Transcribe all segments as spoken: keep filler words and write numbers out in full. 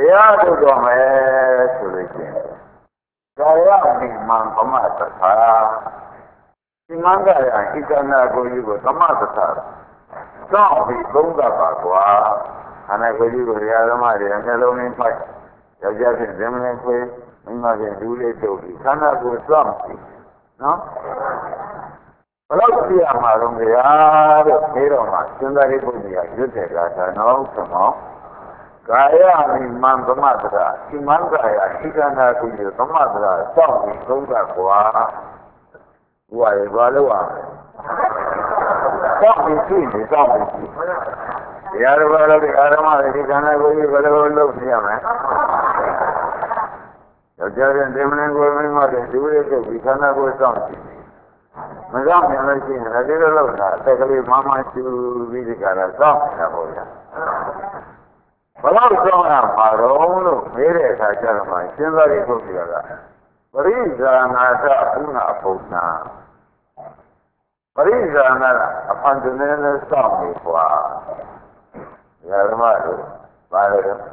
တရားထုတ်တော်မယ်ဆိုလို့ရှိရင်ကာယမိမံဗမသစ္စာဒီမင်္ဂရဣကနာကိုကြီးကိုသမသစ္စာစောင့်ပြီးသုံးသပ်ပါကွာခန္ဓာကိုယ်ကြီးကိုရာဓမ္မတွေအနှလုံးနဲ့ဖိုက်ယောက်ျားဖြင့်ဇင်မလင်ခွေးမိန်းမဖြင့်ဒူးလေးတုပ်ပြီးခန္ဓာကိုယ်စောင့်ပြီးနော်ဘယ်လောက်ကြည့်ရမှာတော့ဗျာတဲ့ဒီတော့မှစဉ်းစားရေးပုံကြီးကရွတ်တယ်ကသာနော်ဆိုတော့ကာယမိမံသမတ္တရာဒီမင်္ဂယာဣကနာကိုကြီးကိုသမတ္တရာစောင့်ပြီးသုံးသပ်ကွာဘုရားရေဘာလို့อ่ะစောင့်ပြီးကြည့်နေစောင့်ပြီးကြည့်တရားတော်ဘာလို့ဒီအာရမဒီခန္ဓာကိုယ်ကြီးဘယ်လိုလုပ်ပြရမလဲယောက်ျားချင်းဒီမင်းကိုမိန်းမတွေဒီဝိသုဒီခန္ဓာကိုယ်စောင့်ကြည့်မစောင့်ပြန်လို့ရှိရင်ဒီလိုလုပ်တာအသက်ကလေးမမရှိပြီးဒီကရစောင့်နေတာပေါ့ဗျာဘယ်လောက်စောင့်ရမှာတော့လို့မေးတဲ့အခါကျတော့မှစဉ်းစားရဖို့ပြရတာပရိဇာနာသဥနာဘုံနာပရိဇာနာအဖန်တနေနဲ့စောင့်နေကွာဓမ္မတို့ပါလေတော့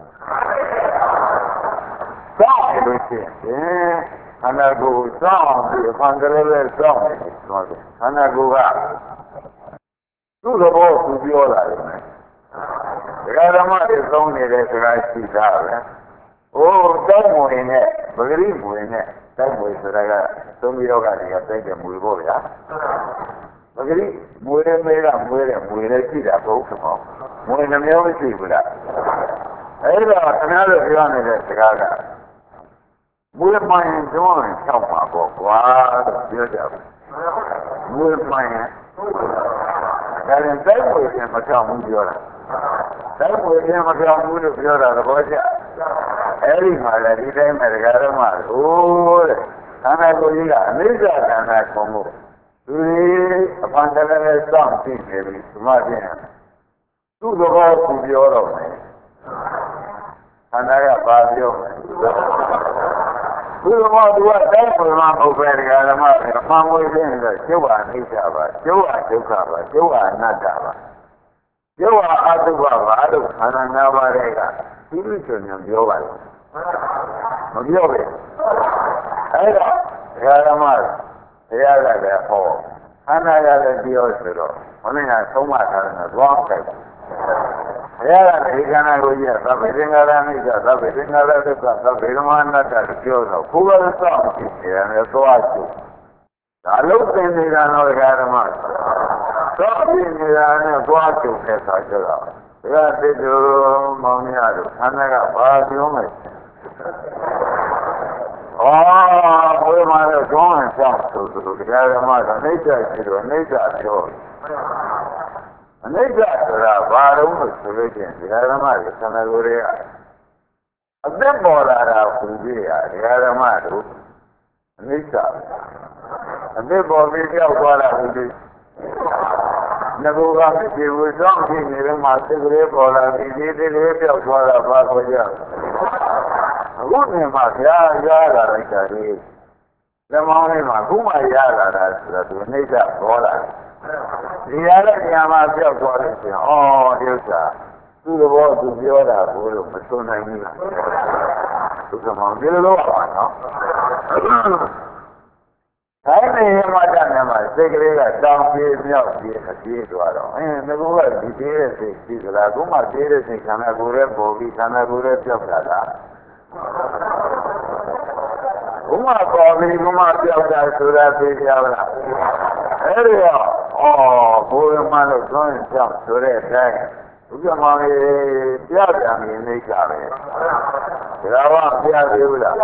စောင့်နေလို့ရှိရင်ခန္ဓာကိုယ်စောင့်ပြီးအဖန်ကလေးလေးစောင့်နေတယ်ဆိုတော့ခန္ဓာကိုယ်ကသူ့သဘောသူပြောတာလေဒကာဓမ္မတွေသုံးနေတဲ့စကားရှိတာပဲ။အိုးတောင်းမွေနဲ့ပဂရိမွေနဲ့တောင်းမွေဆိုတာကသုံးပြီးတော့ကနေတိုက်တဲ့မွေပေါ့ဗျာ။ပဂရိမွေနဲ့မဲကမွေနဲ့မွေနဲ့ရှိတာဘုရား။မွေနှမျိုးမရှိဘူးလား။အဲ့ဒါခင်ဗျားတို့ပြောနေတဲ့စကားကမွေမှန်ရင်ကျွမ်းရင်ဖြောက်ပါပေါ့ကွာပြောကြဘူး။မွေမှန်ရင်ဒါရင်တိုက်မွေနဲ့မဖြောက်ဘူးပြောတာ။တိုက်ပွေခြင်းမပြောင်းဘူးလို့ပြောတာသဘောကျအဲ့ဒီမှာလည်းဒီတိုင်းမှာဒကာရမဟိုးတဲ့ခန္ဓာကိုယ်ကြီးကအနိစ္စခန္ဓာကိုယ်ကိုသူအဖန်တလည်းလည်းစောင့်ကြည့်နေပြီသမာဓိနဲ့သူ့သဘောသူပြောတော့မယ်ခန္ဓာကဘာပြောမလဲသူ့သဘောသူကတိုက်ပွေမှာမဟုတ်ပဲဒကာရမအမှန်ကိုသိနေတော့ကျုပ်ဟာအိဋ္ဌပါကျုပ်ဟာဒုက္ခပါကျုပ်ဟာအနတ္တပါယောဂအတုပဘာလို့ခန္ဓာ၅ပါးတွေကဒီလိုဆိုရင်ပြောပါလားမပြောပဲအဲ့တော့ဒကာဓမ္မတရားကလည်းဟောခန္ဓာကလည်းပြောဆိုတော့ဘုရားကသုံးပါထားတယ်တော့သွားကြိုက်တယ်ဘုရားကဒီခန္ဓာကိုကြီးကသဗ္ဗေသင်္ခါရမိစ္ဆာသဗ္ဗေသင်္ခါရဒုက္ခသဗ္ဗေဓမ္မအနတ္တလို့ပြောတော့ဘုရားလည်းစောင့်ကြည့်တယ်လည်းသွားကြည့်ဒါလုံးသင်နေတာတော့ဒကာဓမ္မသောပြင်းနေတာနဲ့သွားကြုံတဲ့အခါကျတော့ဒါကတိတူမောင်များတို့ခန္ဓာကဘာပြောမလဲ။အော်ဘယ်မှာလဲကျောင်းရင်ဆောက်ဆိုသူတို့တရားဓမ္မကအနိစ္စရှိတော့အနိစ္စပြောအနိစ္စဆိုတာဘာလို့လို့ဆိုလို့ချင်းတရားဓမ္မတွေခန္ဓာကိုယ်တွေကအသက်ပေါ်လာတာပူကြည့်ရတရားဓမ္မတို့အနိစ္စအသက်ပေါ်ပြီးကြောက်သွားတာပူကြည့်ငါကမရှိဘူးစောင့်ကြည့်နေတော့မှစိတ်ကလေးပေါ်လာပြီးဒီဒီလေးပြောက်သွားတာဘာကိုကြအခုနေမှာဘုရားရတာလိုက်တာလေလက်မောင်းလေးမှာခုမှရလာတာဆိုတော့ဒီအိဋ္ဌပေါ်လာဒီရတဲ့နေရာမှာပြောက်သွားလို့ရှိရင်ဩဒီဥစ္စာသူ့သဘောသူပြောတာကိုလို့မစွန့်နိုင်ဘူးလားသူကမှဒီလိုလုပ်ပါနော်အဲ့ဒီမှာတည်းမှာစိတ်ကလေးကတောင်းပြေးမြောက်ပြေးအပြေးသွားတော့အင်းငါကဒီသေးတဲ့စိတ်ရှိသလားခုမှသေးတဲ့စိတ်ခန္ဓာကိုယ်ရဲ့ပေါ်ပြီးခန္ဓာကိုယ်ရဲ့ပြောက်တာလားခုမှပေါ်ပြီးခုမှပြောက်တာဆိုတာသိကြပါလားအဲ့ဒီတော့ဩဘုရားမလို့သွန်းပြောက်ဆိုတဲ့အတိုင်းဘုရားမောင်ကြီးပြပြန်နေနေကြပဲဒါကပြသေးဘူးလား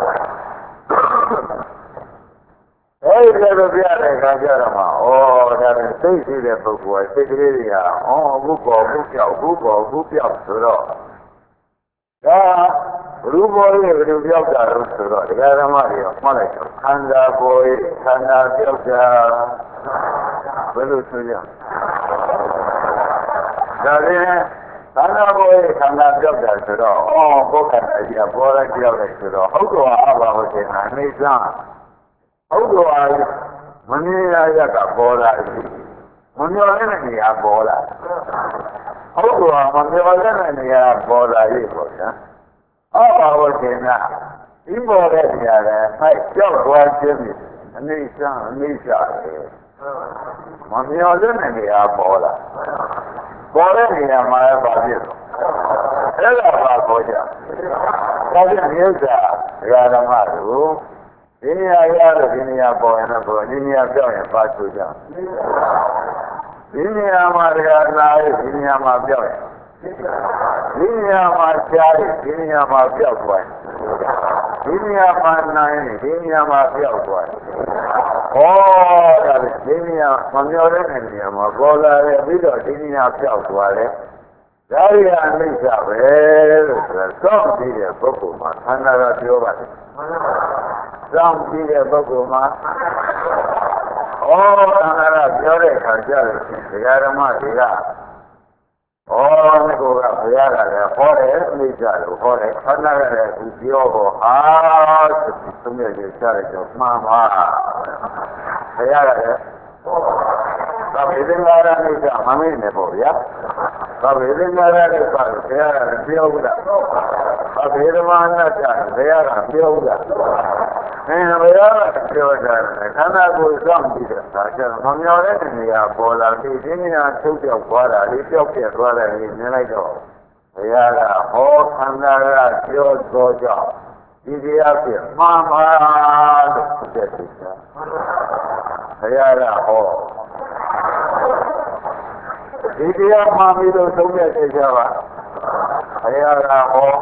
အဲ့ဒီလိုပြတဲ့အခါကျတော့မှဩဒါနဲ့စိတ်ရှိတဲ့ပုဂ္ဂိုလ်ကစိတ်ကလေးတွေကဩအခုပေါ်အခုပြောက်အခုပေါ်အခုပြောက်ဆိုတော့ဒါဘုဘောလေးဘယ်လိုပြောက်တာလို့ဆိုတော့တရားဓမ္မတွေကမှတ်လိုက်တော့ခန္ဓာကိုယ်ခန္ဓာပြောက်တာဘယ်လိုဆိုရဒါလည်းခန္ဓာကိုယ်ခန္ဓာပြောက်တာဆိုတော့ဩဘုက္ခအကြီးအပေါ်လိုက်ပြောက်တယ်ဆိုတော့ဟုတ်တော်အဘာဟုတ်တယ်အနိစ္စဟုတ်တော်မမြင်ရရကပေါ်လာတယ်မမျောတဲ့နေရာပေါ်လာဟုတ်တော်မမျောတဲ့နေရာပေါ်လာရေးပေါ့ဗျာအော်ဘာလို့ကျင်တာဒီပေါ်တဲ့နေရာလဲဟဲ့ကြောက်သွားခြင်းပြီအနေရှာအနေရှာတယ်မမျော်လင့်တဲ့နေရာပေါ်လာပေါ်တဲ့နေရာမှာပါပြည့်တော့အဲ့ဒါပါခေါ်ကြဒါပြည့်ဥစ္စာဒကာဓမ္မတို့ဒီနေရာရလို့ဒီနေရာပေါ်ရင်တော့ဒီနေရာပြောင်းရင်ပါဆိုကြဒီနေရာမှာဒကာလာရဲ့ဒီနေရာမှာပြောင်းရင်ဒီနေရာမှာရှားတယ်ဒီနေရာမှာပြောက်သွားတယ်ဒီနေရာမှာနိုင်တယ်ဒီနေရာမှာပြောက်သွားတယ်ဟောဒါဒီနေရာမမျောတဲ့နေရာမှာပေါ်လာတယ်ပြီးတော့ဒီနေရာပြောက်သွားတယ်ဒါရီအနိစ္စပဲလို့ဆိုတော့စောင့်ကြည့်တဲ့ပုဂ္ဂိုလ်မှာခန္ဓာကပြောပါတယ်စောင့်ကြည့်တဲ့ပုဂ္ဂိုလ်မှာဩခန္ဓာကပြောတဲ့အခါကျတော့ဒကာဓမ္မတွေကဩဒီကောကဘုရားကလည်းဟောတယ်အနိစ္စလို့ဟောတယ်ခန္ဓာကလည်းသူပြောတော့ဟာသုံးရည်ချလိုက်တော့မှန်ပါဘုရားကလည်းသဗ္ဗေသင်္ခါရအိဋ္ဌမမေ့နေပေါ့ဗျာသဗ္ဗေသင်္ခါရအိဋ္ဌဘုရားကလည်းပြောဘူးလားသဗ္ဗေဓမ္မအနတ္တဘုရားကပြောဘူးလားအဲဘုရားကပြောတာခန္ဓာကိုယ်စောင့်ကြည့်တဲ့အခါကျတော့မမြော်တဲ့နေရာပေါ်လာပြီးဒီနေရာထုတ်ပြောက်သွားတာလေးပြောက်ပြက်သွားတယ်လေးမြင်လိုက်တော့ဘုရားကဟောခန္ဓာကပြောသောကြောင့်ဒီတရားဖြင့်မှားပါလို့ပြည့်စုံတာဘုရားကဟောဒီတရားမှားပြီးတော့သုံးရတဲ့ကြပါဘုရားကဟော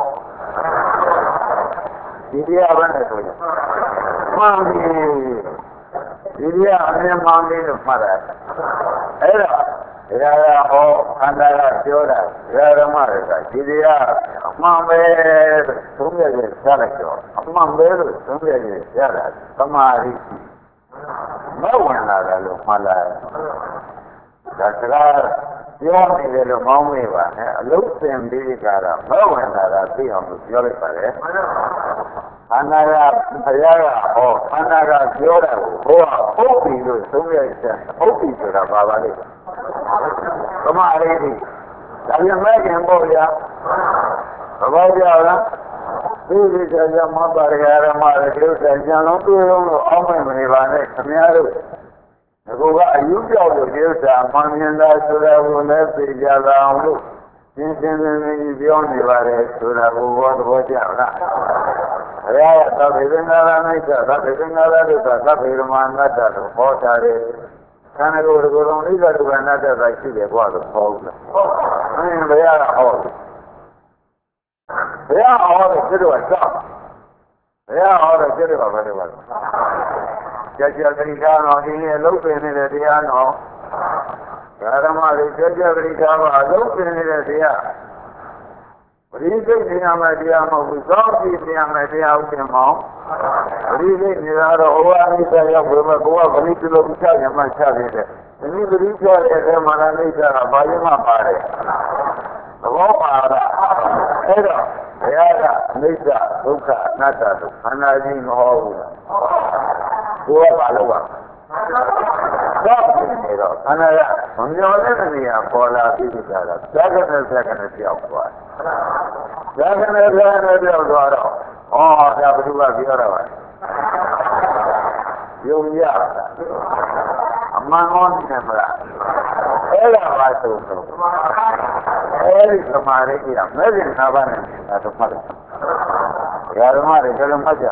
ဒီတရားပဲနဲ့ဆိုရင်မှန်ပြီဒီတရားအမြင်မှန်ပြီလို့မှတ်တယ်အဲ့တော့ဒါကဟောခန္ဓာကပြောတာဓမ္မတွေကဒီတရားအမှန်ပဲသုံးရတဲ့ကြားလိုက်တော့အမှန်ပဲလို့သုံးရတဲ့ကြားတာသမာဓိမဝင်လာတယ်လို့မှတ်လိုက်ဒါစကားပြောနေတယ်လို့မောင်းမေးပါနဲ့အလုံးစင်ပြီးကြတာမဝင်လာတာသိအောင်လို့ပြောလိုက်ပါလေခန္ဓာကဘုရားကဟောခန္ဓာကပြောတာကိုဟောဟုတ်ပြီလို့သုံးရတဲ့ဟုတ်ပြီဆိုတာပါပါလိမ့်သမာဓိဒါပြန်မဲ့ခင်ပေါ့ဗျာသဘောကျလားဒီဒီကြကြမပါရရမရကျုပ်ကြံလုံးတွေ့လုံးလို့အောင်းမနေပါနဲ့ခင်ဗျားတို့ဒီကအယူပြောက်လို့ဒီဥစ္စာမှန်မြင်တာဆိုတာကိုလည်းသိကြလာအောင်လို့ရှင်းရှင်းလင်းလင်းပြောနေပါတယ်ဆိုတာကိုဘောသဘောကျလားဘုရားကသဗ္ဗေသင်္ခါရအိဋ္ဌသဗ္ဗေသင်္ခါရဒုက္ခသဗ္ဗေဓမ္မအနတ္တလို့ဟောထားတယ်ခန္ဓာကိုယ်ကိုယ်လုံးအိဋ္ဌဒုက္ခအနတ္တသာရှိတယ်ဘုရားကဟောဘူးလားဟုတ်အင်းဘုရားကဟောတယ်ဘုရားဟောတယ်သူတို့ကစောင့်ဘုရားဟောတယ်သူတို့ကဘယ်လိုပါလဲကြကြပရိဒါတော်ဒီနေ့လုံးပင်နေတဲ့တရားတော်ဓမ္မတွေကြကြပရိဒါကအလုံးပင်နေတဲ့တရားပရိသိတ်နေရာမှာတရားမဟုတ်ဘူးသောတိနေရာမှာတရားဥပ္ပင်မောင်းပရိသိတ်နေတာတော့ဟောအနိစ္စရောက်ဘယ်မှာကိုယ်ကဗလိကလို့ချရမှချရတဲ့ဒီနေ့ပရိချရတဲ့မှာလည်းအိဋ္ဌကဘာလို့မှပါတယ်သဘောပါလားအဲ့တော့ဘုရားကအနိစ္စဒုက္ခအနတ္တတို့ခန္ဓာကြီးမဟုတ်ဘူးလားကိုယ်ကဘာလို့ပါတော့နေတော့ခန္ဓာကမမျောတဲ့နေရာပေါ်လာပြီးကြတာဇာကနဲ့ဇာကနဲ့ပြောက်သွားဇာကနဲ့ဇာကနဲ့ပြောက်သွားတော့ဩဒါဘုရားပြောတာပါယုံရတာအမှန်ကောနေမလားအဲ့ဒါပါဆိုတော့အဲ့ဒီသမာဓိကမဲ့ရင်သာပါနဲ့ဒါတော့မှတ်တယ်ဓမ္မတွေကလည်းမှတ်ကြ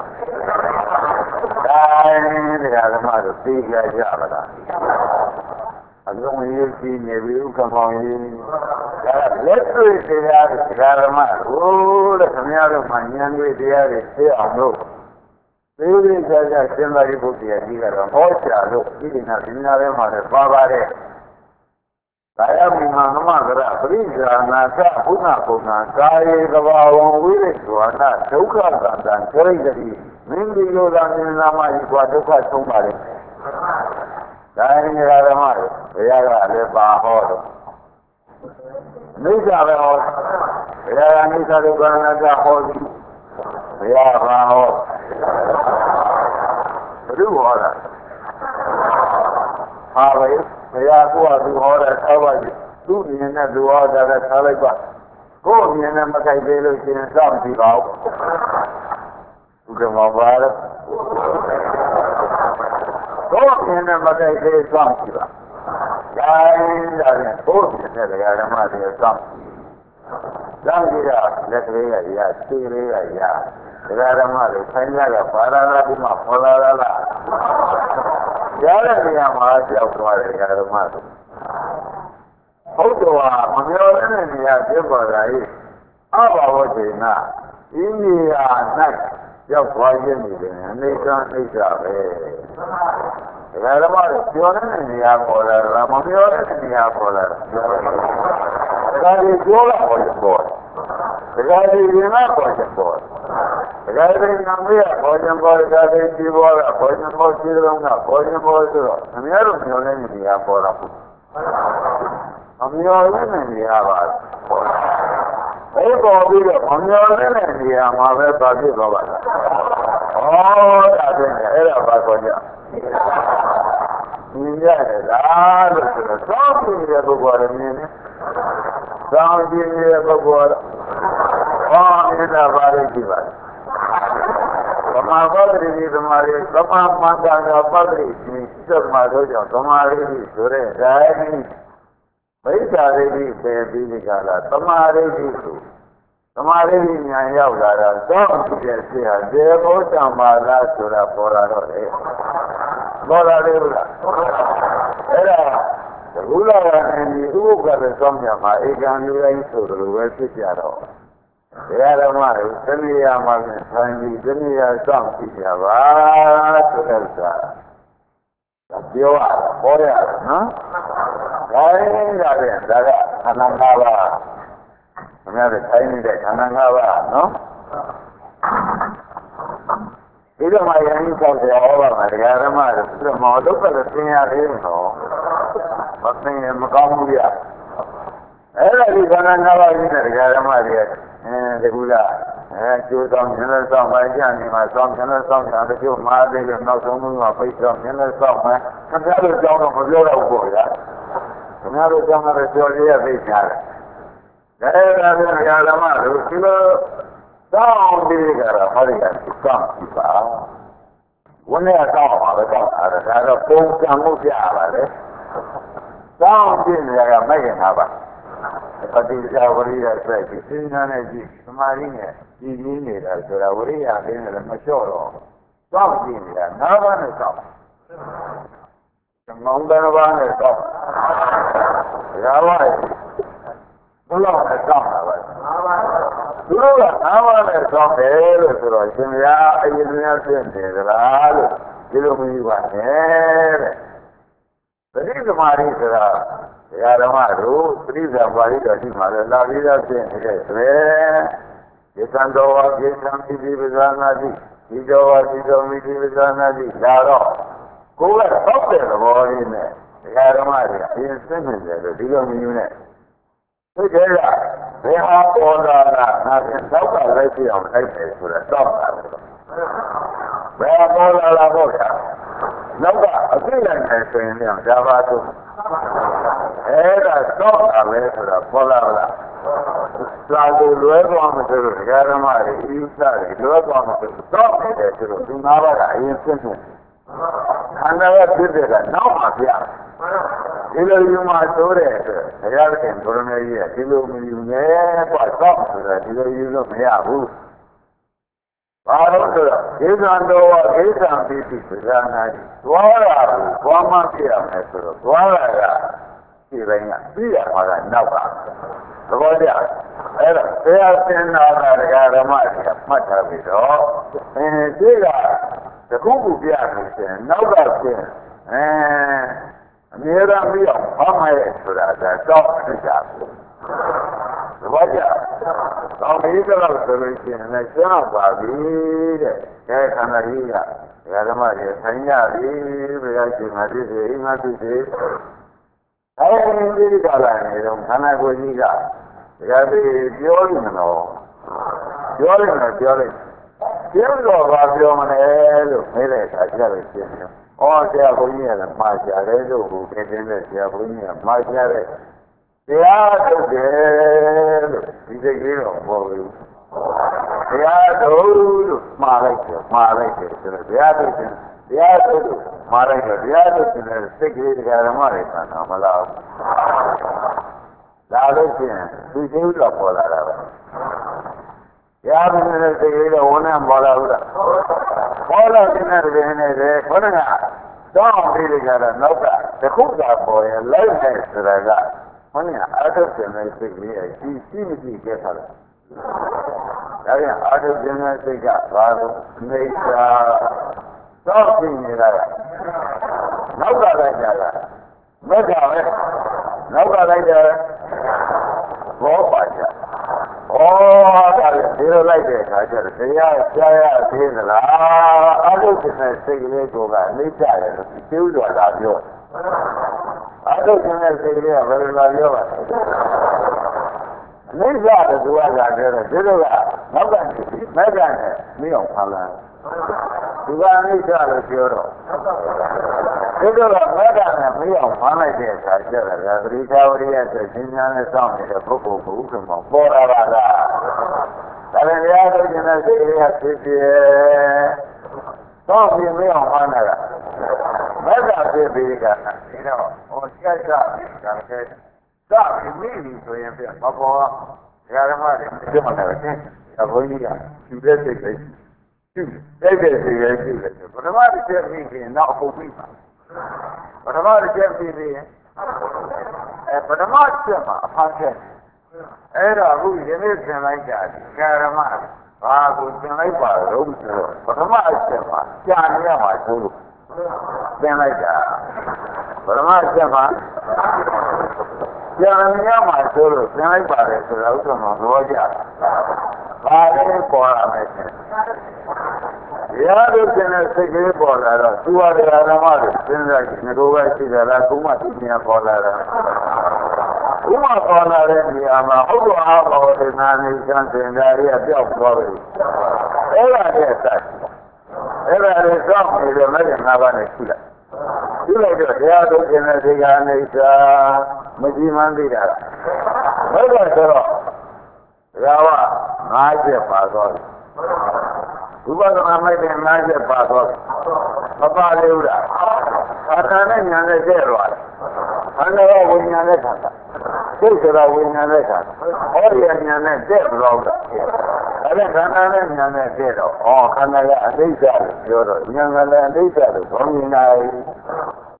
တိုင်းတရားဓမ္မတို့သိကြကြပါလားအလုံးကြီးကြီးနေပြီဥက္ကမောင်ကြီးဒါလက်တွေ့တရားတရားဓမ္မတို့တဲ့ခင်ဗျားတို့မှဉာဏ်တွေတရားတွေသိအောင်လို့သိသိကြကြသင်္သာရိပုတ္တရာကြီးကတော့ဟောကြားလို့ဒီဒီနာဒီနာထဲမှာလည်းပါပါတယ်ကာယမိမနမကရပရိဇာနာသဘုနာပုံနာကာယေကဘာဝံဝိရိသောနာဒုက္ခသံတံကျရိတတိမင်းဒီလိုသာမြင်နာမှဤကွာဒုက္ခဆုံးပါလေဒါရင်ဓမ္မတွေဘုရားကလည်းပါဟောတော့မိစ္ဆာပဲဟောဘုရားကမိစ္ဆာဒုက္ခအနတ္တဟောသည်ဘုရားပါဟောဘုရားဟောတာဟာပဲဘုရားကိုယ်ကသူဟောတာထားပါ့သူ့ဉာဏ်နဲ့သူဟောတာလည်းထားလိုက်ပါကိုယ်မြင်နဲ့မကြိုက်သေးလို့ရှင်စောင့်ကြည့်ပါဦးဘုရားမှာပါတော့ကိုယ်မြင်နဲ့မကြိုက်သေးစောင့်ကြည့်ပါဒါရင်ဒါရင်ကိုယ်မြင်တဲ့တရားဓမ္မတွေစောင့်စောင့်ကြည့်တာလက်ကလေးရရသိလေးရရတရားဓမ္မတွေဆိုင်ရကပါရလာပြီးမှပေါ်လာလာလားရတဲ့နေရာမှာကြောက်သွားတယ်တရားဓမ္မတွေဟုတ်တော်မမျော်လင့်တဲ့နေရာဖြစ်ပေါ်လာ၏အဘာဝတေနာဤနေရာ၌ရောက်သွားခြင်းနေတယ်အနေကအိဋ္ဌပဲဒါကြမှာပြောတဲ့နေရာပေါ်လာတာမပြောတဲ့နေရာပေါ်လာတာဒါကြဒီပြောတာပေါ်ပေါ်ဒါကြဒီရင်ကပေါ်ပေါ်ဒါကြဒီနာမည်ပေါ်ပေါ်ဒါကြဒီဒီဘောကပေါ်ပေါ်ရှိတဲ့ကောင်ကပေါ်ပေါ်ဆိုတော့အများတို့ပြောတဲ့နေရာပေါ်လာအမျိုးလည်းနေရာပါပေါ်လာဘယ်ပေါ်ပြီးတော့အမျိုးလည်းနေရာမှာပဲပါဖြစ်သွားပါလားဩဒါဖြင့်အဲ့ဒါပါခေါ်ကြမြင်ရတယ်လားလို့ဆိုတော့သောက်ကြည့်တဲ့ပုဂ္ဂိုလ်ရမြင်တယ်သောက်ကြည့်တဲ့ပုဂ္ဂိုလ်ဟောမြင်တာပါလိမ့်ရှိပါသမာပတ္တိသမာရိသမာမန္တနာပတ္တိဒီစက်မှာတော့ကြောင့်သမာရိဆိုတဲ့ဒါကြီးမိစ္ဆာရိတိပေပြီးဒီကလာသမာရိတိဆိုသမာရိတိဉာဏ်ရောက်လာတာသောက်ကြည့်တဲ့ဆရာဒေဘောတံပါလားဆိုတာပေါ်လာတော့လေပေါ်လာတယ်ဘူးလားအဲ့ဒါဘုရားကနေဒီဥပ္ပကတဲ့ဆောင်းမြတ်မှာဧကံလူတိုင်းဆိုလိုပဲဖြစ်ကြတော့တရားဓမ္မတွေသတိရမှာပြန်ဆိုင်ပြီးသတိရစောင့်ကြည့်ကြပါဆိုတဲ့ဥစ္စာပြောရတာပေါ်ရတာနော်ဒါရင်ဒါပြန်ဒါကခန္ဓာ၅ပါးခင်ဗျားတို့တိုင်းနေတဲ့ခန္ဓာ၅ပါးနော်ဒီလိုမှယဉ်ကြီးဆောက်ကြဟောပါမှာတရားဓမ္မတွေပြမောဒုက္ခတွေသင်ရသေးနော်မသင်ရင်မကောင်းဘူးပြအဲ့ဒါဒီခန္ဓာ၅ပါးကြီးနဲ့တရားဓမ္မတွေအဲဒီကူလားအဲကျိုးဆောင်ခြင်းနဲ့ဆောင်ပါကြနေမှာဆောင်ခြင်းနဲ့ဆောင်တာတချို့မှားသေးလို့နောက်ဆုံးမှာပိတ်ဆောင်ခြင်းနဲ့ဆောင်မှာခင်ဗျားတို့ကြောင်းတော့မပြောတော့ဘူးပေါ့ဗျာခင်ဗျားတို့ကြောင်းကတော့ကြော်ရရသိချာတယ်ဒါဒါပြန်တရားဓမ္မတို့ဒီလိုတောင်းပြီးကြတာဟောဒီကစောင့်ကြည့်ပါဝန်းထဲတောင်းပါပဲတောင်းတာဒါတော့ပုံစံမှုပြရပါလေတောင်းကြည့်နေရကမဲ့ခင်တာပါပฏิစ္စာဝရိယဆက်ပြီးစဉ်းစားနေကြည့်သမာဓိနဲ့ကြည်ကြီးနေတာဆိုတာဝရိယလေးနဲ့လည်းမလျှော့တော့တောင်းကြည့်နေတာငါးပါးနဲ့တောင်းမောင်တန်းပါးနဲ့တောင်းရာဝရဘုရားနဲ့တောင်းတာပါသူတို့ကငါးပါးနဲ့တောင်းတယ်လို့ဆိုတော့ရှင်ဗျာအရင်ကဖြစ်နေကြလားလို့ဒီလိုမယူပါနဲ့တဲ့ပฏิသမာဓိဆိုတာတရားဓမ္မတို့ပရိသပါဠိတော်ရှိမှလည်းလာပြီးသားဖြစ်နေတဲ့သေဒီသံတော်ဝါပြေသံပိပိပဇာနာတိဒီတော်ဝါဒီတော်မိပိပဇာနာတိလာတော့ကိုယ်ကတော့တဲ့သဘောလေးနဲ့တရားဓမ္မတွေအရင်သိနေတယ်လို့ဒီလိုမျိုးနဲ့သိကြရဘယ်ဟာပေါ်လာတာငါပြန်တော့ကလည်းပြအောင်လိုက်တယ်ဆိုတော့တော့တာဘယ်ဟာပေါ်လာလာပေါ့ဗျာနောက်ကအသိနိုင်တယ်ဆိုရင်လည်းဒါပါတော့အဲ့ဒါတော့တာပဲဆိုတော့ပေါ်လာလားသာကိုလွဲသွားမှဆိုတော့ဒကာဓမ္မတွေဤဥစ္စာတွေလွဲသွားမှဆိုတော့တယ်ဆိုတော့ဒီနာဘကအရင်ဖြစ်နေခန္ဓာကဖြစ်တဲ့ကနောက်မှပြဒီလိုယူမှဆိုတဲ့အတွက်ဘုရားရှင်ဘုရမေကြီးကဒီလိုမယူနဲ့ကွာတော့ဆိုတော့ဒီလိုယူလို့မရဘူးဘာလို့ဆိုတော့ဒေသံတော်ဝဒေသံပိတိပဇာနာတိသွားတာကိုသွားမှပြရမယ်ဆိုတော့သွားတာကဒီတိုင်းကပြီးရမှာကနောက်ကသဘောကျအဲ့ဒါတရားသင်တာကဒကာဓမ္မတွေကမှတ်ထားပြီးတော့အဲဒီကတခုခုပြရလို့ရှင်နောက်ကရှင်အဲအမြဲတမ်းပြီးအောင်ဘာမှရဲ့ဆိုတာကတော့သိကြဘူးသဘောကျတော့ဒီကတော့ဆိုလို့ရှိရင်လည်းရှင်းပါပြီတဲ့အဲခန္ဓာကြီးကဒကာဓမ္မတွေဆိုင်ရပြီဘုရားရှင်ငါသိစေငါသိစေအဲဒီဒီကလာနေတော့ခန္ဓာကိုယ်ကြီးကဒကာသိပြောနေတော့ပြောနေတယ်ပြောနေပြောတော့ဘာပြောမလဲလို့မေးတဲ့အခါကျတော့ရှင်းတယ်ဩဆရာဘုန်းကြီးကလည်းမှားကြတယ်လို့ဘုရားတင်တဲ့ဆရာဘုန်းကြီးကမှားကြတယ်တရားထုတ်တယ်လို့ဒီစိတ်ကလေးတော့ပေါ်ပြီတရားထုတ်လို့မှားလိုက်တယ်မှားလိုက်တယ်ဆိုတော့တရားထုတ်တယ်တရားထုတ်လို့မှားလိုက်တော့တရားထုတ်တယ်စိတ်ကလေးတရားဓမ္မတွေဆန္ဒမလားလာလို့ရှိရင်ဒီစိတ်တော့ပေါ်လာတာပဲတရားထုတ်တဲ့စိတ်ကလေးတော့ဝန်နဲ့ပေါ်လာဘူးလားပေါ်လာတဲ့တဲ့နေတယ်ခေါင်းကတော့ပြီးကြတော့နောက်ကတခုသာပေါ်ရင်လိုက်နေဆိုတာကဟောနေအာထုပ်တဲ့စိတ်ကလေးအရှိရှိမရှိကျက်ထားတယ်ဒါပြန်အာထုပ်တဲ့စိတ်ကဘာလို့နေစာသောက်ပြီးနေတာကနောက်ကလိုက်ကြတာမက်ကပဲနောက်ကလိုက်တယ်ဘောပါကြဩဒါလည်းဒီလိုလိုက်တဲ့အခါကျတော့တရားကြားရသေးသလားအာထုပ်တဲ့စိတ်ကလေးကနေကြတယ်ကျိုးတော်လာပြောအာထုပ်တဲ့စိတ်ကလေးကဘယ်လိုလာပြောပါလဲနိစ္စတဲ့သူကလာပြောတယ်ဒီလိုကနောက်ကနေမက်ကနေမင်းအောင်ဖန်လာသူကနိစ္စလို့ပြောတော့ဒီလိုကမက်ကနေမင်းအောင်ဖန်လိုက်တဲ့အခါကျတော့သတိထားဝရိယဆိုရှင်းများနဲ့စောင့်နေတဲ့ပုဂ္ဂိုလ်ကိုဥက္ကမောပေါ်လာပါလားဒါလည်းတရားထုတ်ခြင်းနဲ့စိတ်ကလေးကဖြစ်ဖြစ်တော့ပြင်းမင်းအောင်ဖန်လာတာမက်ကဖြစ်ပြီးကဒီတော့ဟိုကြိုက်တာဒါကဲစပြီးမိပြီဆိုရင်ပြမပေါ်ဓမ္မတွေပြတ်မှလည်းချင်းအဘုန်းကြီးကယူတဲ့စိတ်လေးယူတဲ့တဲ့စိတ်လေးယူတယ်ပထမတစ်ချက်ပြီးရင်တော့အကုန်ပြီးပါပထမတစ်ချက်ပြီးရင်အဲပထမတစ်ချက်မှာအဖန်ချက်အဲ့တော့အခုယနေ့သင်လိုက်တာကာရမဘာကိုသင်လိုက်ပါတော့ဆိုတော့ပထမအချက်မှာကြာနေရမှာဆိုလို့သင်လိုက်တာပထမအချက်မှာကြာနေရမှာဆိုလို့သင်လိုက်ပါတယ်ဆိုတော့ဥစ္စာမှာသဘောကျဘာလဲပေါ်လာမယ်တရားတို့ကျင်တဲ့စိတ်ကလေးပေါ်လာတော့သူဝတရားဓမ္မတွေစဉ်းစားကြည့်ငါတို့ပဲရှိကြလားကုမသိဉာဏ်ပေါ်လာတာဥမပေါ်လာတဲ့နေရာမှာဟုတ်တော်အားပေါ်တဲ့နာနေစံစင်ဓာရီအပြောက်သွားပြီအဲ့ဒါနဲ့ဆက်အဲ့ဒါလေးစောင့်နေတဲ့မဲ့ငါးပါးနဲ့ရှိလိုက်ရှိလိုက်တော့တရားတို့ကျင်တဲ့စိတ်ကနေစာမကြည်မှန်းသိတာဘယ်လိုဆိုတော့ဒါကငါးချက်ပါတော့ဝိပဿနာမိုက်တဲ့ငါးချက်ပါတော့မပါလေဘူးလားအခါနဲ့ညာနဲ့ကျဲသွားတယ်ခန္ဓာကဝိညာဉ်နဲ့ခန္ဓာစိတ်ဆိုတာဝိညာဉ်နဲ့ခန္ဓာဟောဒီညာနဲ့တဲ့တော့တာအဲ့ဒါခန္ဓာနဲ့ညာနဲ့တဲ့တော့ဩခန္ဓာကအတိတ်လို့ပြောတော့ညာကလည်းအတိတ်လို့ခေါင်းမြင်နိုင်